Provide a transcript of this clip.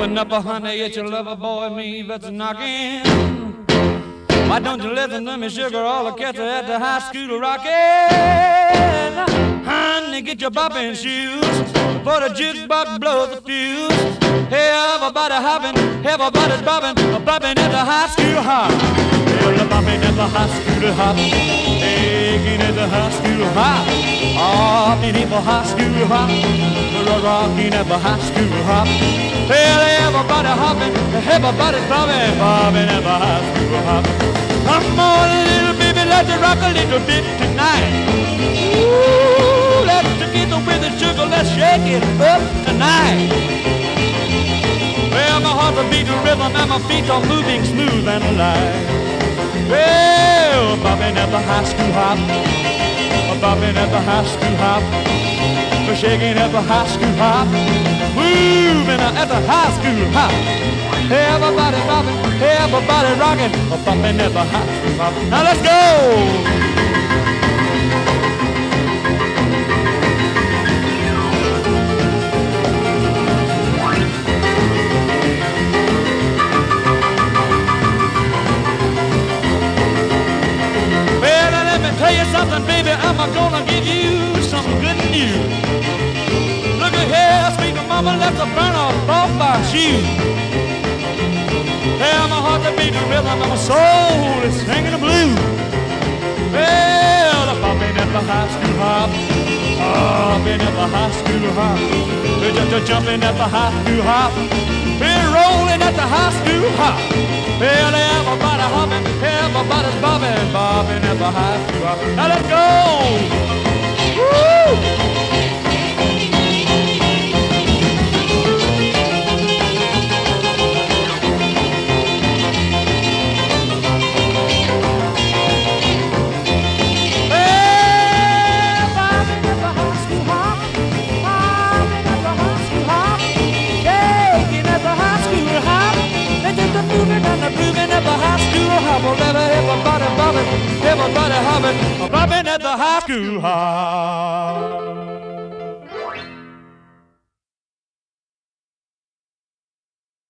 Open up, honey, it's your lover boy, me that's knocking. Why don't you listen to me, sugar, all the cats are at the high school rocking. Honey, get your bopping shoes, for the jukebox blows the fuse. Hey, everybody hopping, everybody's bopping, bopping at the high school hop. Well, bopping at the high school hop, taking at the high school hop. Hopping at the high school hop, rocking at the high school hop. Well, everybody hopping, everybody's bopping, bopping at the high school hop. Come on, little baby, let's rock a little bit tonight. Ooh, let's get with the sugar, let's shake it up tonight. Well, my heart's a beating rhythm and my feet are moving smooth and alive. Well, bopping at the high school hop, bopping at the high school hop, shaking at the high school hop, moving at the high school hop. Everybody bopping, everybody rocking, bopping at the high school hop. Now let's go! Tell you something, baby, I'm gonna give you some good news. Look at here, sweet mama, let's burn off my shoes. Well, my heart's a beating rhythm and my soul is singing the blues. Well, I'm bopping at the high school hop, hopping at the high school hop. We're just jumping at the high school hop. We're rolling at the high school hop. Well, everybody hopping, everybody's bobbing, bobbing at the high school hop. Now let's go! Woo! Everybody hopping, bopping at the high school hop.